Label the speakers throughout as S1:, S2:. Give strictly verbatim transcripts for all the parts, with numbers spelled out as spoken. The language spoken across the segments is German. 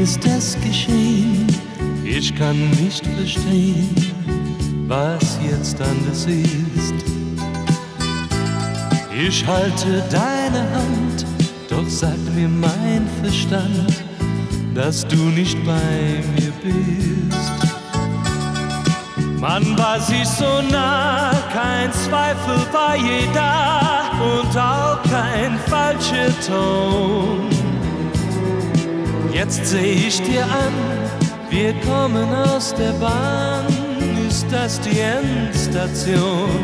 S1: ist es geschehen? Ich kann nicht verstehen, was jetzt anders ist. Ich halte deine Hand, doch sagt mir mein Verstand, dass du nicht bei mir bist. Man war sich so nah, kein Zweifel war je da und auch kein falscher Ton. Jetzt seh ich dir an, wir kommen aus der Bahn, ist das die Endstation?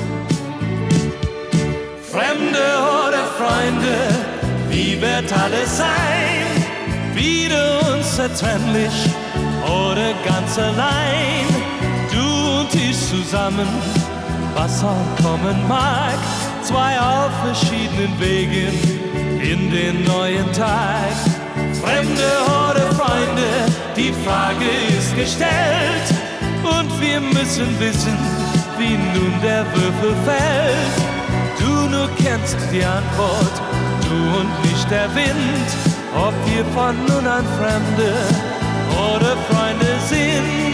S1: Fremde oder Freunde, wie wird alles sein? Wieder unzertrennlich oder ganz allein? Du und ich zusammen, was auch kommen mag, zwei auf verschiedenen Wegen in den neuen Tag. Fremde oder Freunde, die Frage ist gestellt und wir müssen wissen, wie nun der Würfel fällt. Du nur kennst die Antwort, du und nicht der Wind, ob wir von nun an Fremde oder Freunde sind.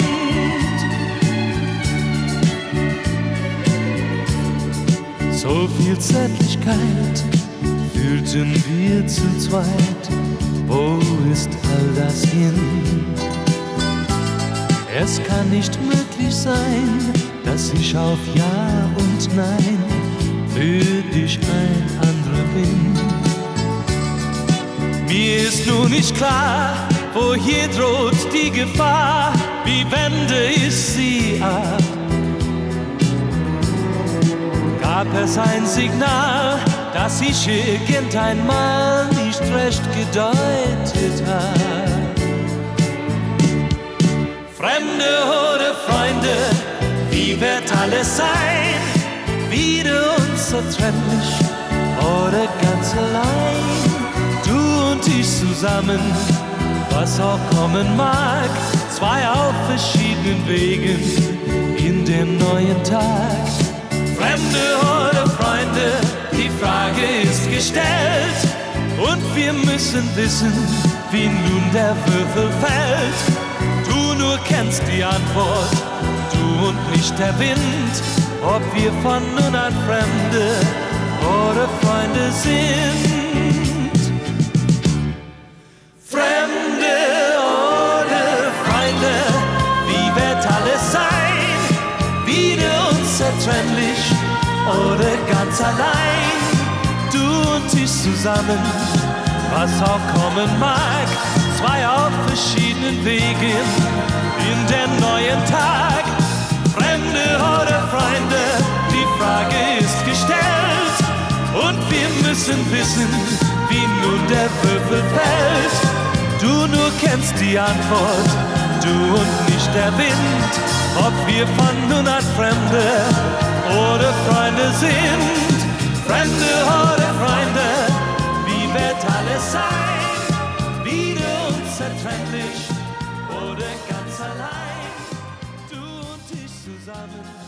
S1: So viel Zärtlichkeit fühlten wir zu zweit, wo ist all das hin? Es kann nicht möglich sein, dass ich auf Ja und Nein für dich ein anderer bin. Mir ist nur nicht klar, wo hier droht die Gefahr, wie wende ich sie ab? Gab es ein Signal, das ich irgendeinmal nicht recht gedeutet hab? Fremde oder Freunde, wie wird alles sein? Wieder unzertrennlich oder ganz allein? Du und ich zusammen, was auch kommen mag, zwei auf verschiedenen Wegen in dem neuen Tag. Fremde oder Freunde, die Frage ist gestellt und wir müssen wissen, wie nun der Würfel fällt. Du nur kennst die Antwort, du und nicht der Wind, ob wir von nun an Fremde oder Freunde sind. Fremde oder Freunde, wie wird alles sein? Wieder unzertrennlich oder ganz allein? Du und ich zusammen, was auch kommen mag, zwei auf verschiedenen Wegen in den neuen Tag. Fremde oder Freunde, die Frage ist gestellt und wir müssen wissen, wie nun der Würfel fällt. Du nur kennst die Antwort, du und nicht der Wind, ob wir von nun an Fremde oder Freunde sind. Fremde oder Freunde, wie wird alles sein? Wieder unzertrennlich oder ganz allein? Du und ich zusammen.